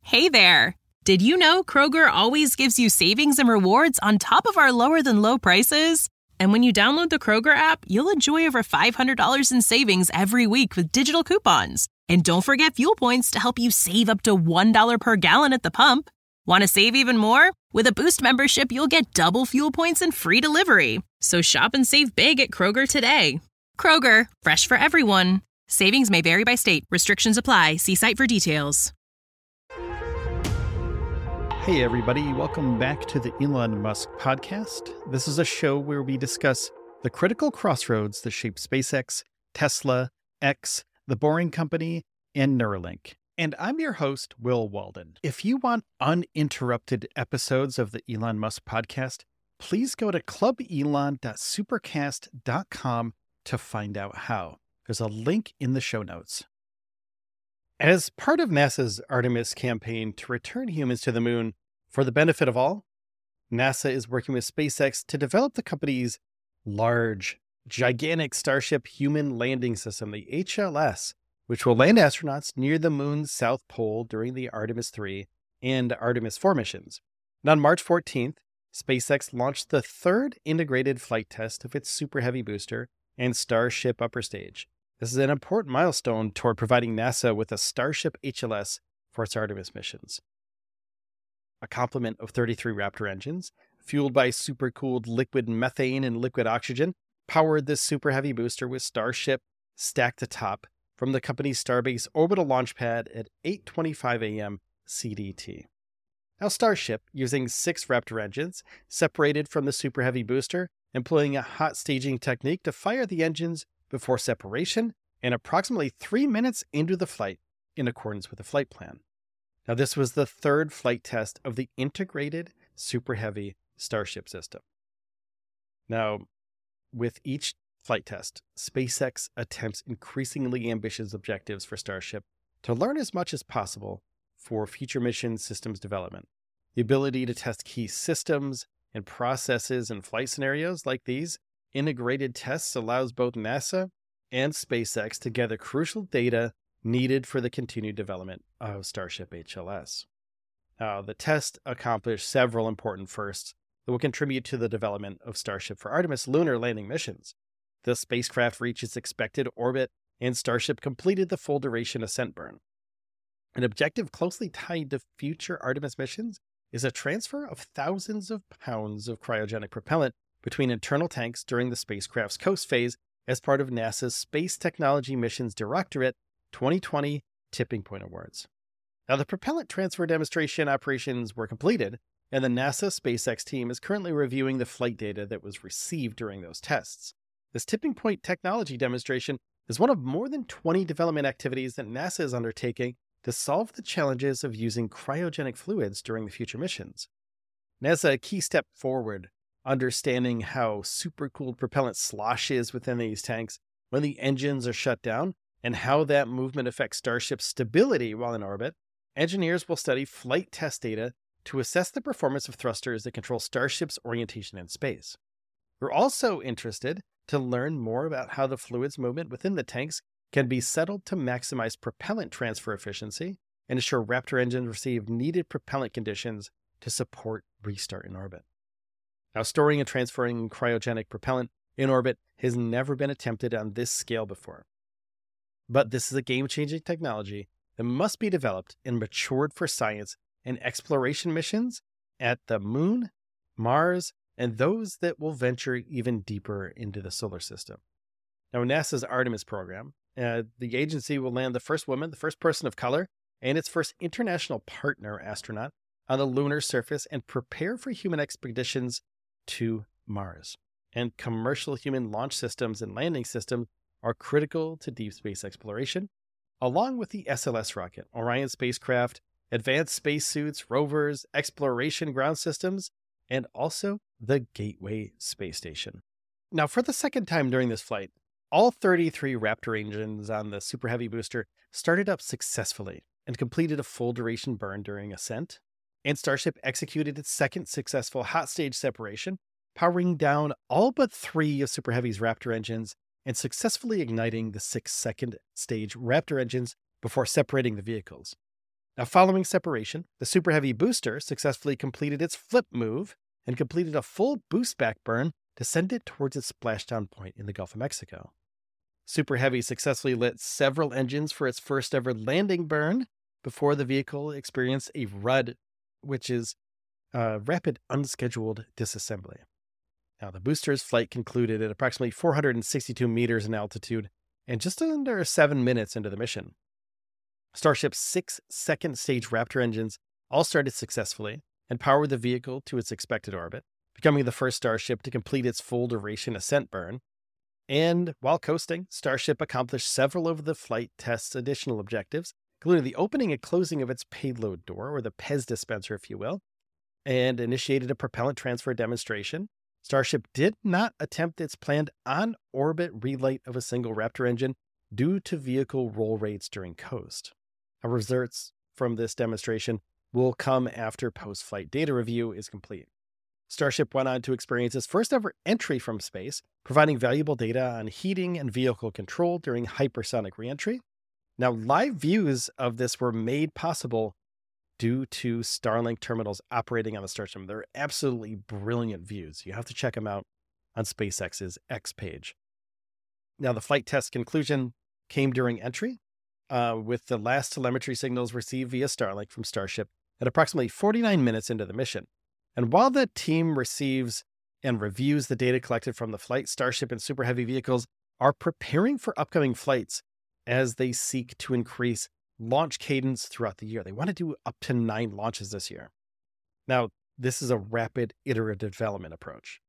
Hey there! Did you know Kroger always gives you savings and rewards on top of our lower-than-low prices? And when you download the Kroger app, you'll enjoy over $500 in savings every week with digital coupons. And don't forget fuel points to help you save up to $1 per gallon at the pump. Want to save even more? With a Boost membership, you'll get double fuel points and free delivery. So shop and save big at Kroger today. Kroger, fresh for everyone. Savings may vary by state. Restrictions apply. See site for details. Hey everybody, welcome back to the Elon Musk podcast. This is a show where we discuss the critical crossroads that shape SpaceX, Tesla, X, The Boring Company, and Neuralink. And I'm your host, Will Walden. If you want uninterrupted episodes of the Elon Musk podcast, please go to clubelon.supercast.com to find out how. There's a link in the show notes. As part of NASA's Artemis campaign to return humans to the moon for the benefit of all, NASA is working with SpaceX to develop the company's large, gigantic Starship human landing system, the HLS, which will land astronauts near the moon's south pole during the Artemis 3 and Artemis 4 missions. And on March 14th, SpaceX launched the third integrated flight test of its Super Heavy booster and Starship upper stage. This is an important milestone toward providing NASA with a Starship HLS for its Artemis missions. A complement of 33 Raptor engines, fueled by supercooled liquid methane and liquid oxygen, powered this Super Heavy booster with Starship stacked atop from the company's Starbase orbital launch pad at 8:25 a.m. CDT. Now Starship, using 6 Raptor engines, separated from the Super Heavy booster, employing a hot staging technique to fire the engines before separation and approximately 3 minutes into the flight in accordance with the flight plan. Now, this was the third flight test of the integrated Super Heavy Starship system. Now, with each flight test, SpaceX attempts increasingly ambitious objectives for Starship to learn as much as possible for future mission systems development. The ability to test key systems and processes in flight scenarios like these integrated tests allows both NASA and SpaceX to gather crucial data needed for the continued development of Starship HLS. Now, the test accomplished several important firsts that will contribute to the development of Starship for Artemis lunar landing missions. The spacecraft reached its expected orbit, and Starship completed the full duration ascent burn. An objective closely tied to future Artemis missions is a transfer of thousands of pounds of cryogenic propellant between internal tanks during the spacecraft's coast phase as part of NASA's Space Technology Missions Directorate 2020 Tipping Point Awards. Now, the propellant transfer demonstration operations were completed, and the NASA SpaceX team is currently reviewing the flight data that was received during those tests. This tipping point technology demonstration is one of more than 20 development activities that NASA is undertaking to solve the challenges of using cryogenic fluids during the future missions. And as a key step forward, understanding how supercooled propellant sloshes within these tanks when the engines are shut down and how that movement affects Starship's stability while in orbit, engineers will study flight test data to assess the performance of thrusters that control Starship's orientation in space. We're also interested to learn more about how the fluids movement within the tanks can be settled to maximize propellant transfer efficiency and ensure Raptor engines receive needed propellant conditions to support restart in orbit. Now, storing and transferring cryogenic propellant in orbit has never been attempted on this scale before. But this is a game-changing technology that must be developed and matured for science and exploration missions at the Moon, Mars, and those that will venture even deeper into the solar system. Now, NASA's Artemis program, the agency will land the first woman, the first person of color, and its first international partner astronaut on the lunar surface and prepare for human expeditions to Mars. And commercial human launch systems and landing systems are critical to deep space exploration, along with the SLS rocket, Orion spacecraft, advanced spacesuits, rovers, exploration ground systems, and also the Gateway space station. Now, for the second time during this flight, all 33 Raptor engines on the Super Heavy booster started up successfully and completed a full duration burn during ascent, and Starship executed its second successful hot stage separation, powering down all but 3 of Super Heavy's Raptor engines and successfully igniting the 6 second stage Raptor engines before separating the vehicles. Now, following separation, the Super Heavy booster successfully completed its flip move and completed a full boost back burn to send it towards its splashdown point in the Gulf of Mexico. Super Heavy successfully lit several engines for its first ever landing burn before the vehicle experienced a RUD, which is rapid unscheduled disassembly. Now, the booster's flight concluded at approximately 462 meters in altitude and just under 7 minutes into the mission. Starship's 6 second-stage Raptor engines all started successfully and powered the vehicle to its expected orbit, becoming the first Starship to complete its full-duration ascent burn. And while coasting, Starship accomplished several of the flight test's additional objectives, including the opening and closing of its payload door, or the PEZ dispenser, if you will, and initiated a propellant transfer demonstration. Starship did not attempt its planned on-orbit relight of a single Raptor engine due to vehicle roll rates during coast. Our results from this demonstration will come after post-flight data review is complete. Starship went on to experience its first ever entry from space, providing valuable data on heating and vehicle control during hypersonic reentry. Now, live views of this were made possible due to Starlink terminals operating on the Starship. They're absolutely brilliant views. You have to check them out on SpaceX's X page. Now, the flight test conclusion came during entry, with the last telemetry signals received via Starlink from Starship at approximately 49 minutes into the mission. And while the team receives and reviews the data collected from the flight, Starship and Super Heavy vehicles are preparing for upcoming flights as they seek to increase launch cadence throughout the year. They want to do up to 9 launches this year. Now, this is a rapid iterative development approach.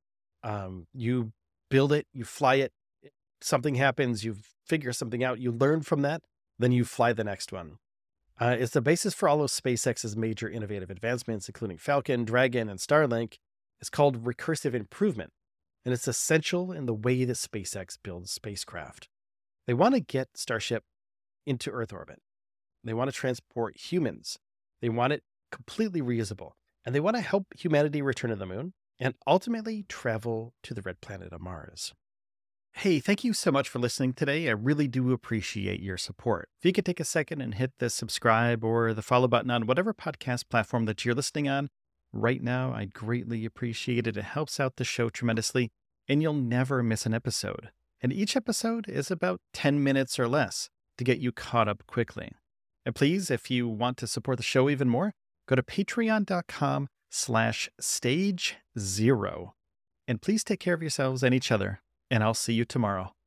You build it, you fly it, something happens, you figure something out, you learn from that, then you fly the next one. It's the basis for all of SpaceX's major innovative advancements, including Falcon, Dragon, and Starlink. It's called recursive improvement, and it's essential in the way that SpaceX builds spacecraft. They want to get Starship into Earth orbit. They want to transport humans. They want it completely reusable. And they want to help humanity return to the moon and ultimately travel to the red planet of Mars. Hey, thank you so much for listening today. I really do appreciate your support. If you could take a second and hit the subscribe or the follow button on whatever podcast platform that you're listening on right now, I'd greatly appreciate it. It helps out the show tremendously, and you'll never miss an episode. And each episode is about 10 minutes or less to get you caught up quickly. And please, if you want to support the show even more, go to patreon.com/stage0. And please take care of yourselves and each other, and I'll see you tomorrow.